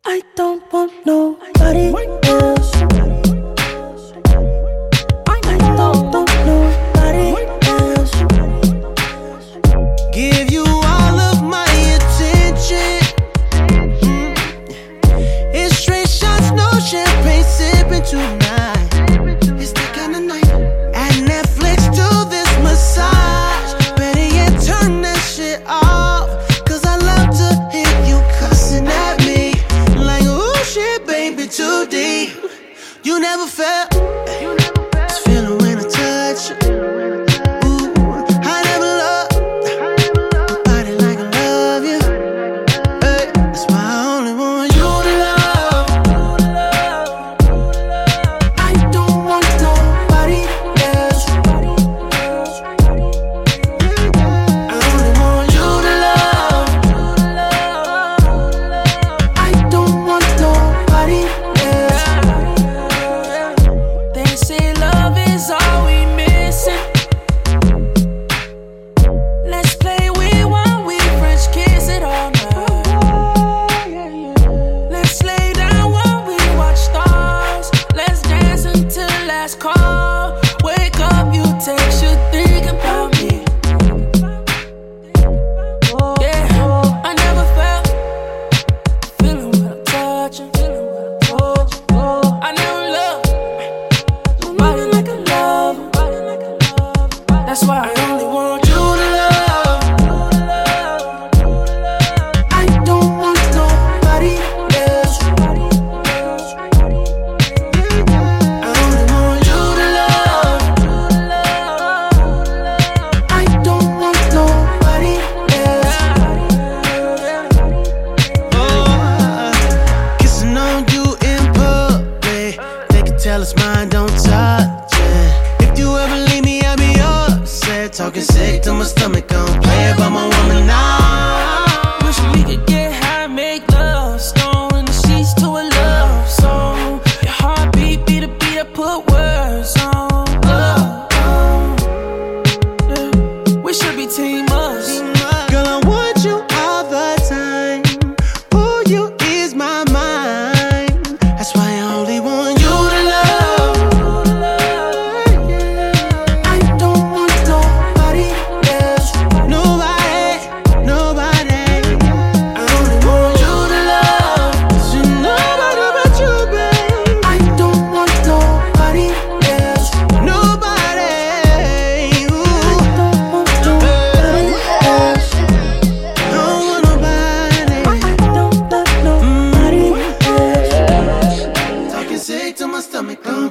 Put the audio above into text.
I don't want nobody else. I don't want nobody else. Give you all of my attention. It's straight shots, no champagne sipping tonight. It's the kind of night. At Netflix, do this massage. Better yet, turn that shit off. Cause I love to hear you cussing at me. Like, ooh, shit, baby, too deep. You never felt this feeling when I touch you. Ooh, I never loved nobody like I love you. Hey, that's why I only want you to love. I don't want nobody else. I only want you to love. I don't want nobody else. They say love is all we missing. Let's play we want, we French kiss it all night. Let's lay down while we watch stars. Let's dance until last call. Wake up, you text, you think about me. Yeah, I never felt feeling when I'm touching. I never loved nobody like I love. That's why I only want you to love. I don't want nobody else. I only want you to love. I don't want nobody else. Kissing on you in public. They can tell it's mine, don't touch it. If you ever leave me, I'll be upset. Talking sick to my stomach, don't play about my woman now. Wish we could get high, make love. Stone in the sheets to a love song. Your heartbeat beat a beat, I put words on. Yeah. We should be teamers. Girl, I want you all the time. Ooh, you ease my mind. That's why I only want you to love. I don't want nobody else. Nobody, nobody. I only want you to love. See nobody but you, babe. I don't want nobody else. Nobody. Ooh. Don't want nobody else. Don't want nobody. Don't want nobody else. Talking sick to my stomach, don't